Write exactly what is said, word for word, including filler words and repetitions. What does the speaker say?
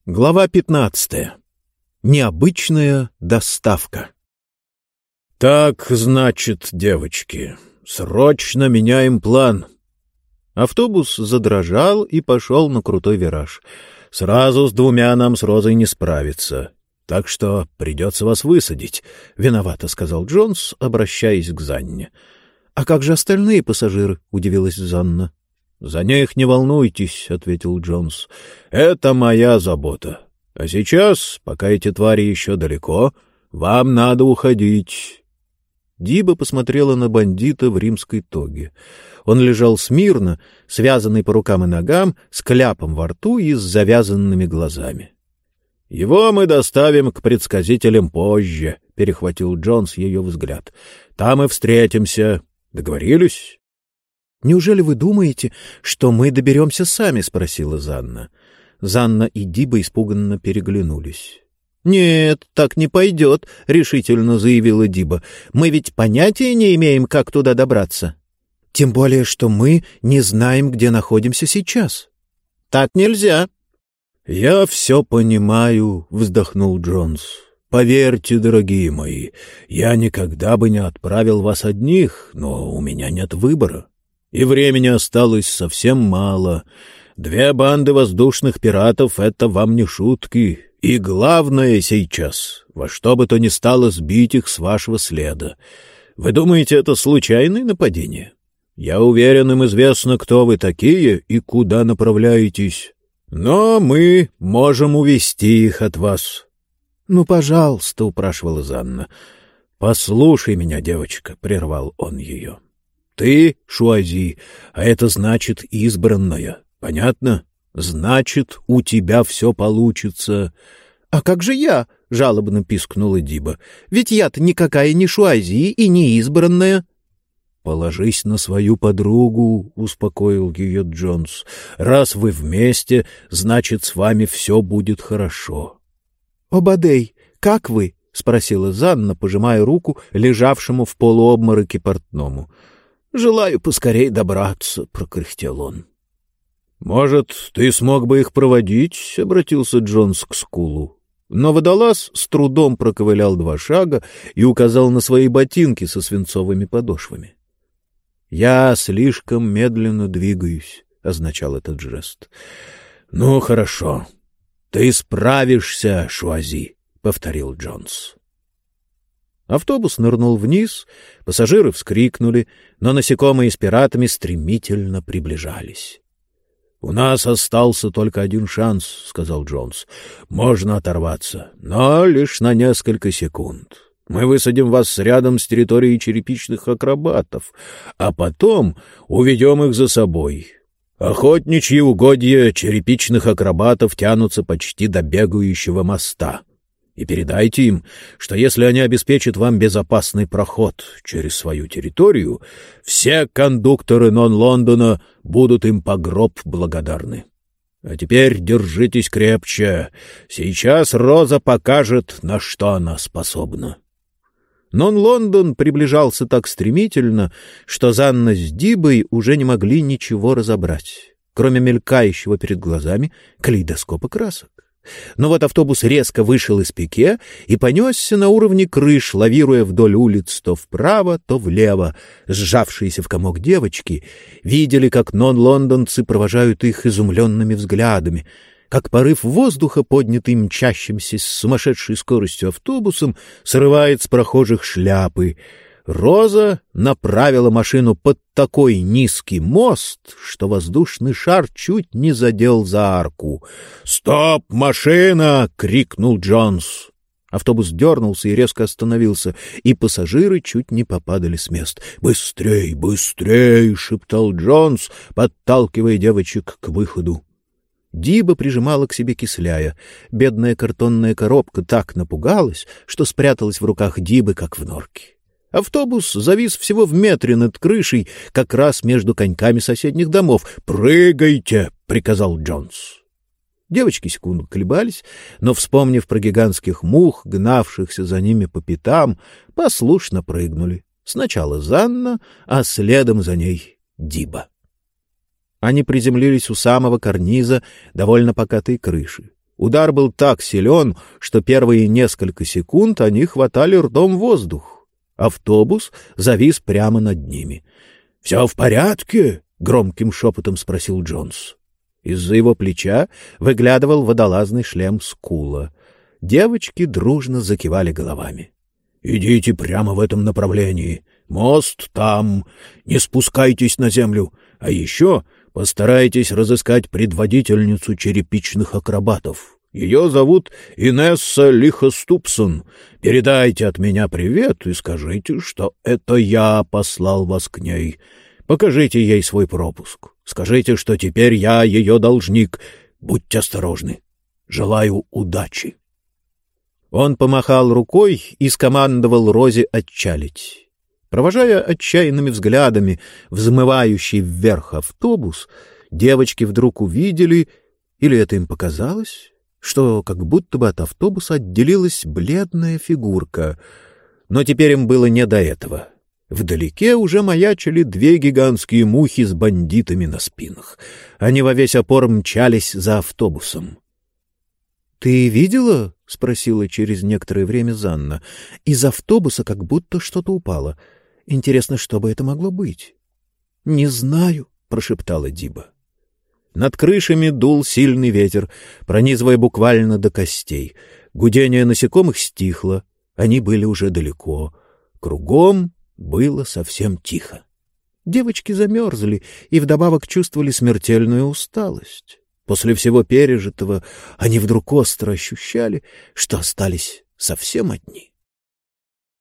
Глава пятнадцатая. Необычная доставка. «Так, значит, девочки, срочно меняем план». Автобус задрожал и пошел на крутой вираж. «Сразу с двумя нам с Розой не справиться, так что придется вас высадить», — виновато сказал Джонс, обращаясь к Занне. «А как же остальные пассажиры?» — удивилась Занна. «За них не волнуйтесь», — ответил Джонс. «Это моя забота. А сейчас, пока эти твари еще далеко, вам надо уходить». Диба посмотрела на бандита в римской тоге. Он лежал смирно, связанный по рукам и ногам, с кляпом во рту и с завязанными глазами. «Его мы доставим к предсказителям позже», — перехватил Джонс ее взгляд. «Там и встретимся. Договорились?» «Неужели вы думаете, что мы доберемся сами?» — спросила Занна. Занна и Диба испуганно переглянулись. «Нет, так не пойдет», — решительно заявила Диба. «Мы ведь понятия не имеем, как туда добраться. Тем более, что мы не знаем, где находимся сейчас. Так нельзя». «Я все понимаю», — вздохнул Джонс. «Поверьте, дорогие мои, я никогда бы не отправил вас одних, но у меня нет выбора. И времени осталось совсем мало. Две банды воздушных пиратов — это вам не шутки. И главное сейчас, во что бы то ни стало, сбить их с вашего следа. Вы думаете, это случайное нападение? Я уверен, им известно, кто вы такие и куда направляетесь. Но мы можем увести их от вас». «Ну, пожалуйста», — упрашивала Занна. «Послушай меня, девочка», — прервал он ее. «Ты Шуази, а это значит избранная. Понятно? Значит, у тебя все получится». «А как же я?» — жалобно пискнула Диба. «Ведь я-то никакая не Шуази и не избранная». «Положись на свою подругу», — успокоил ее Джонс. «Раз вы вместе, значит, с вами все будет хорошо». «Обадей, как вы?» — спросила Занна, пожимая руку лежавшему в полуобмороке портному. «Желаю поскорей добраться», — прокряхтел он. «Может, ты смог бы их проводить?» — обратился Джонс к Скулу. Но водолаз с трудом проковылял два шага и указал на свои ботинки со свинцовыми подошвами. «Я слишком медленно двигаюсь», — означал этот жест. «Ну, хорошо. Ты справишься, Шуази», — повторил Джонс. Автобус нырнул вниз, пассажиры вскрикнули, но насекомые с пиратами стремительно приближались. «У нас остался только один шанс», — сказал Джонс. «Можно оторваться, но лишь на несколько секунд. Мы высадим вас рядом с территорией черепичных акробатов, а потом уведем их за собой. Охотничьи угодья черепичных акробатов тянутся почти до бегающего моста. И передайте им, что если они обеспечат вам безопасный проход через свою территорию, все кондукторы Нон-Лондона будут им по гроб благодарны. А теперь держитесь крепче. Сейчас Роза покажет, на что она способна». Нон-Лондон приближался так стремительно, что Занна с Дибой уже не могли ничего разобрать, кроме мелькающего перед глазами калейдоскопа красок. Но вот автобус резко вышел из пике и понесся на уровне крыш, лавируя вдоль улиц то вправо, то влево. Сжавшиеся в комок девочки видели, как нон-лондонцы провожают их изумленными взглядами, как порыв воздуха, поднятый мчащимся с сумасшедшей скоростью автобусом, срывает с прохожих шляпы. Роза направила машину под такой низкий мост, что воздушный шар чуть не задел за арку. «Стоп, машина!» — крикнул Джонс. Автобус дернулся и резко остановился, и пассажиры чуть не попадали с мест. «Быстрей, быстрей!» — шептал Джонс, подталкивая девочек к выходу. Диба прижимала к себе кисляя. Бедная картонная коробка так напугалась, что спряталась в руках Дибы, как в норке. Автобус завис всего в метре над крышей, как раз между коньками соседних домов. «Прыгайте!» — приказал Джонс. Девочки секунду колебались, но, вспомнив про гигантских мух, гнавшихся за ними по пятам, послушно прыгнули. Сначала Занна, а следом за ней Диба. Они приземлились у самого карниза довольно покатой крыши. Удар был так силен, что первые несколько секунд они хватали ртом воздух. Автобус завис прямо над ними. — Все в порядке? — громким шепотом спросил Джонс. Из-за его плеча выглядывал водолазный шлем Скула. Девочки дружно закивали головами. — Идите прямо в этом направлении. Мост там. Не спускайтесь на землю. А еще постарайтесь разыскать предводительницу черепичных акробатов. Ее зовут Инесса Лихоступсон. Передайте от меня привет и скажите, что это я послал вас к ней. Покажите ей свой пропуск. Скажите, что теперь я ее должник. Будьте осторожны. Желаю удачи. Он помахал рукой и скомандовал Розе отчалить. Провожая отчаянными взглядами взмывающий вверх автобус, девочки вдруг увидели, или это им показалось, что как будто бы от автобуса отделилась бледная фигурка. Но теперь им было не до этого. Вдалеке уже маячили две гигантские мухи с бандитами на спинах. Они во весь опор мчались за автобусом. — Ты видела? — спросила через некоторое время Занна. — Из автобуса как будто что-то упало. Интересно, что бы это могло быть? — Не знаю, — прошептала Диба. Над крышами дул сильный ветер, пронизывая буквально до костей. Гудение насекомых стихло, они были уже далеко. Кругом было совсем тихо. Девочки замерзли и вдобавок чувствовали смертельную усталость. После всего пережитого они вдруг остро ощущали, что остались совсем одни.